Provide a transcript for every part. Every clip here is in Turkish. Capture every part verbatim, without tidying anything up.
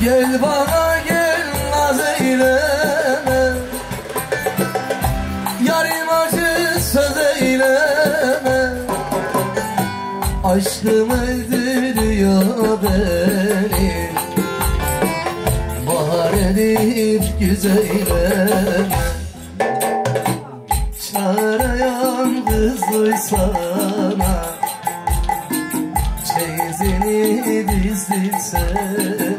Gel bana gel naz eyleme, yarim acı söz eyleme. Aşkım öldürüyor beni, bahar edip güzeyleme. Çağırayan kız duysana, çeyizini dizilsene.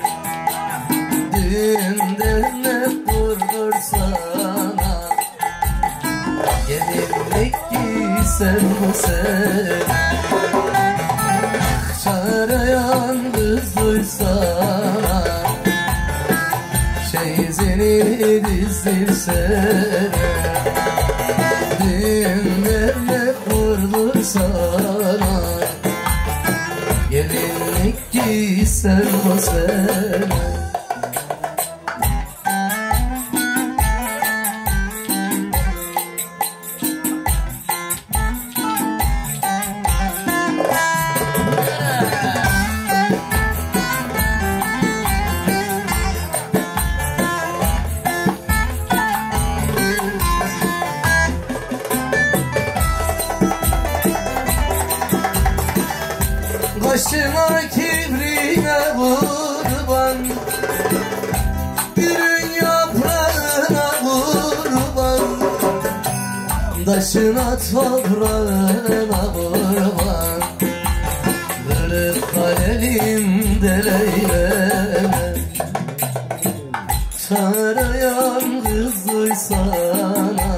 Düğünden hep vurdursana, gelinlik giysen bu sene. Çağırayan kız duysana, çeyizini dizilsene. Düğünden hep vurdursana, gelinlik giysen bu sene. Başına kibrine kurban, gülün yaprağına kurban. Taşına toprağına kurban, kırık kalemde leyleme. Çağırayan kız duysana,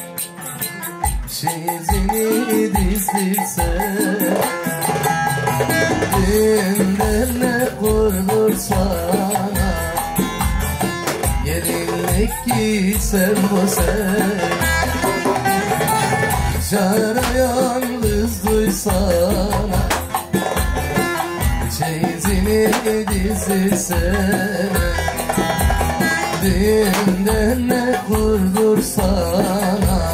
çeyizini dizilsene. Düğünden ne kurdursana, gelinlik giysen bu sene. Çağırayan kız duysana, çeyizini dizilsene. Düğünden ne kurdursana,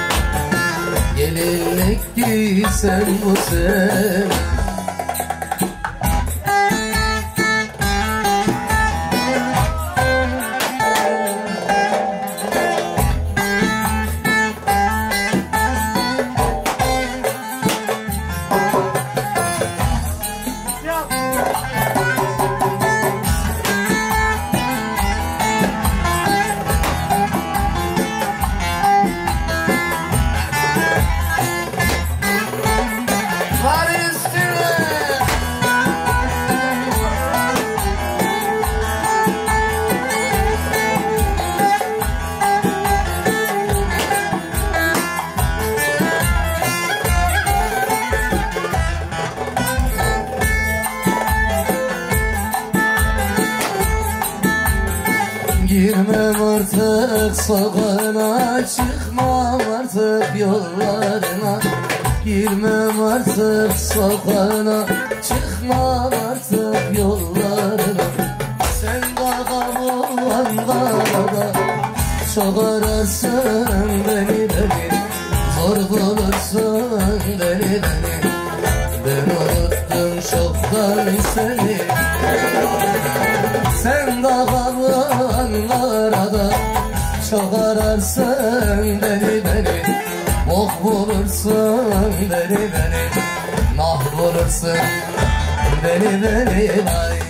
gelinlik giysen bu sene. Girmem artık sokağına, çıkmam artık yollarına. Girmem artık sokağına, çıkmam artık yollarına. Sen kaka bulan karada, çok ararsın beni beni. Zor bulursun beni beni. Ben unuttum çoktan seni. Sen kaka bulan karada, çok ararsın beni beni. Oh bulursun beni beni, nah bulursun beni beni.